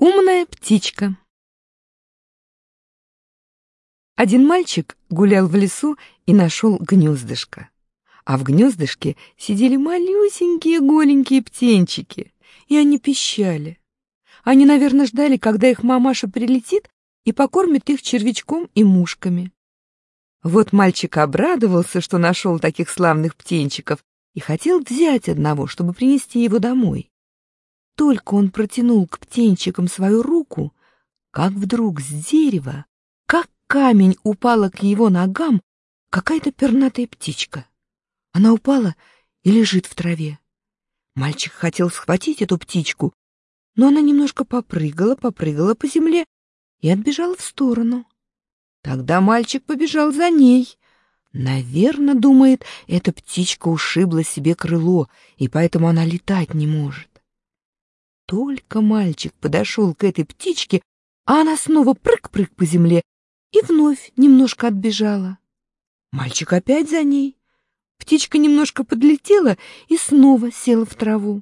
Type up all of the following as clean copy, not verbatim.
Умная птичка. Один мальчик гулял в лесу и нашел гнездышко. А в гнездышке сидели малюсенькие голенькие птенчики, и они пищали. Они, наверное, ждали, когда их мамаша прилетит и покормит их червячком и мушками. Вот мальчик обрадовался, что нашел таких славных птенчиков, и хотел взять одного, чтобы принести его домой. Только он протянул к птенчикам свою руку, как вдруг с дерева, как камень, упала к его ногам какая-то пернатая птичка. Она упала и лежит в траве. Мальчик хотел схватить эту птичку, но она немножко попрыгала по земле и отбежала в сторону. Тогда мальчик побежал за ней. Наверно, думает, эта птичка ушибла себе крыло, и поэтому она летать не может. Только мальчик подошел к этой птичке, а она снова прыг-прыг по земле и вновь немножко отбежала. Мальчик опять за ней. Птичка немножко подлетела и снова села в траву.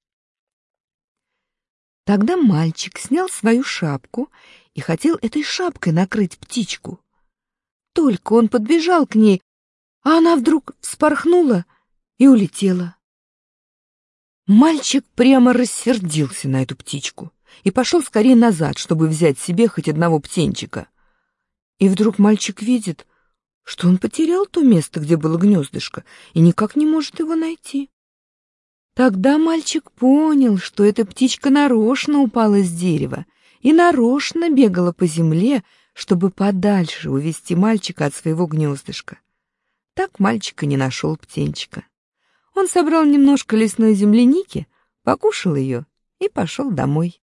Тогда мальчик снял свою шапку и хотел этой шапкой накрыть птичку. Только он подбежал к ней, а она вдруг вспорхнула и улетела. Мальчик прямо рассердился на эту птичку и пошел скорее назад, чтобы взять себе хоть одного птенчика. И вдруг мальчик видит, что он потерял то место, где было гнездышко, и никак не может его найти. Тогда мальчик понял, что эта птичка нарочно упала с дерева и нарочно бегала по земле, чтобы подальше увести мальчика от своего гнездышка. Так мальчик и не нашел птенчика. Он собрал немножко лесной земляники, покушал ее и пошел домой.